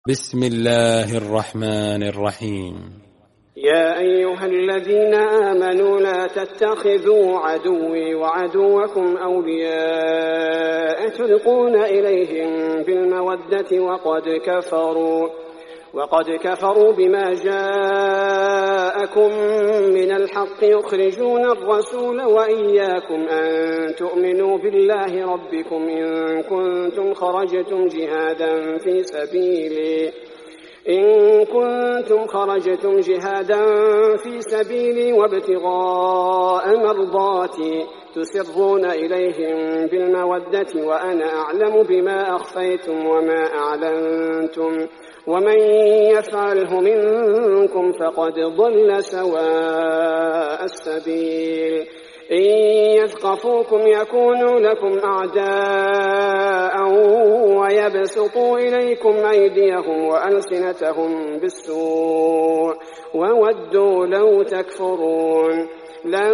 بسم الله الرحمن الرحيم. يا أيها الذين آمنوا لا تتخذوا عدوي وعدوكم أولياء تلقون إليهم بالمودة وقد كفروا بما جاءكم من الحق يخرجون الرسول وإياكم أن تؤمنوا بالله ربكم إن كنتم خرجتم جهادا في سبيلي وابتغاء مرضاتي تسرون إليهم بالمودة وأنا أعلم بما أخفيتم وما أعلنتم ومن يفعله منكم فقد ضل سواء السبيل إن يثقفوكم يكونوا لكم أعداء ويبسطوا إليكم أيديهم وألسنتهم بالسوء وودوا لو تكفرون لن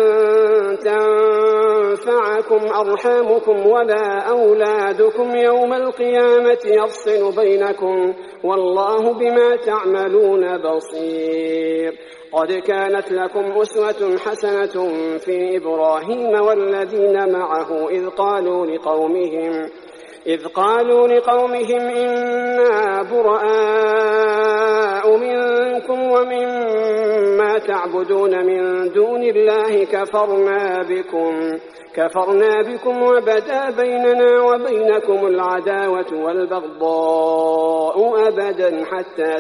تنفعكم أرحامكم ولا أولادكم يوم القيامة يفصل بينكم والله بما تعملون بصير. قد كانت لكم أسوة حسنة في إبراهيم والذين معه إذ قالوا لقومهم إنا براء منكم ومما تعبدون من دون الله كفرنا بكم وبدا بيننا وبينكم العداوة والبغضاء أبدا حتى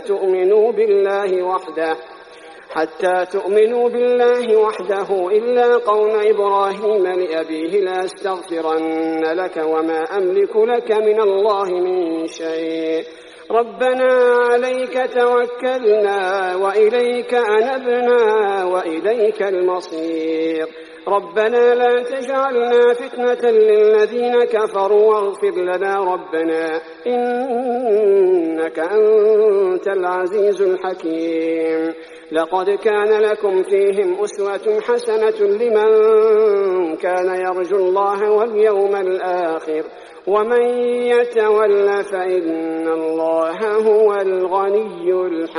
تؤمنوا بالله وحده إلا قول إبراهيم لأبيه لا أستغفرن لك وما أملك لك من الله من شيء ربنا عليك توكلنا وإليك أنبنا وإليك المصير ربنا لا تجعلنا فتنة للذين كفروا واغفر لنا ربنا إنك أنت العزيز الحكيم. لقد كان لكم فيهم أسوة حسنة لمن كان يرجو الله واليوم الآخر ومن يتول فإن الله هو الغني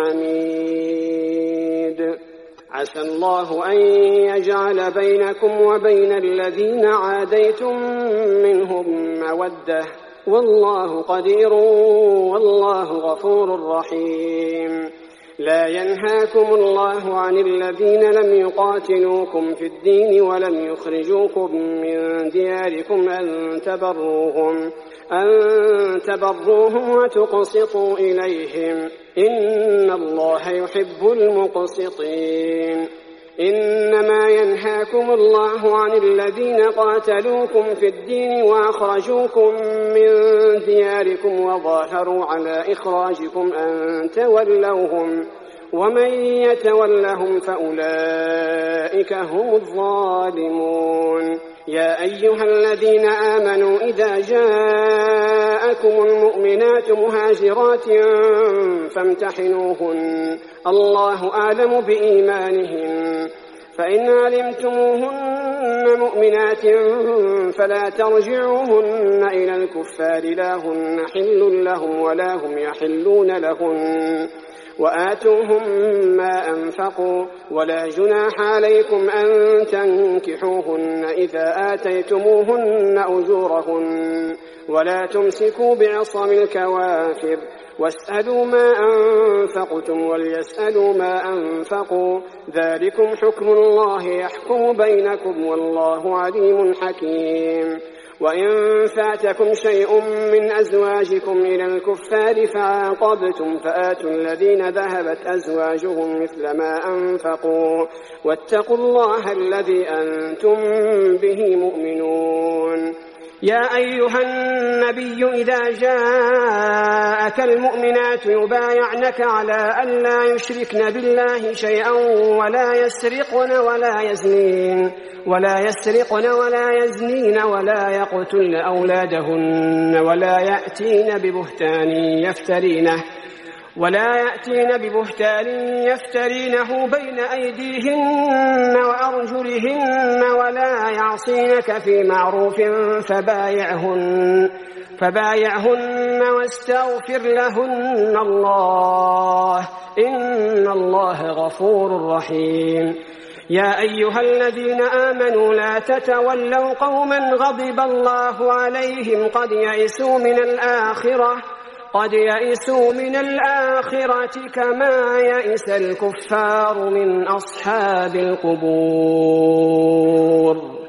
الحميد. عسى الله أن يجعل بينكم وبين الذين عاديتم منهم مودة والله قدير والله غفور رحيم. لا ينهاكم الله عن الذين لم يقاتلوكم في الدين ولم يخرجوكم من دياركم أن تبروهم وتقسطوا إليهم إن الله يحب المقسطين. إنما ينهاكم الله عن الذين قاتلوكم في الدين وأخرجوكم من دياركم وظاهروا على إخراجكم أن تولوهم ومن يتولهم فأولئك هم الظالمون. يا أيها الذين آمنوا إذا جاءكم المؤمنات مهاجرات فامتحنوهن الله أعلم بإيمانهن فإن علمتموهن مؤمنات فلا ترجعوهن إلى الكفار لا هن حل لهم ولا هم يحلون لهن وآتوهم ما أنفقوا ولا جناح عليكم أن تنكحوهن إذا آتيتموهن أجورهن ولا تمسكوا بعصم الكوافر واسألوا ما أنفقتم وليسألوا ما أنفقوا ذلكم حكم الله يحكم بينكم والله عليم حكيم. وإن فاتكم شيء من أزواجكم إلى الكفار فعاقبتم فآتوا الذين ذهبت أزواجهم مثل ما أنفقوا واتقوا الله الذي أنتم به مؤمنون. يا أيها النبي إذا جاءك المؤمنات يبايعنك على أن لا يشركن بالله شيئا ولا يسرقن ولا يزنين ولا يقتلن أولادهن ولا يأتين ببهتان يفترينه بين أيديهن وأرجلهن ولا يعصينك في معروف فبايعهن واستغفر لهن الله إن الله غفور رحيم. يا أيها الذين آمنوا لا تتولوا قوما غضب الله عليهم قد يئسوا من الآخرة كما يئس الكفار من أصحاب القبور.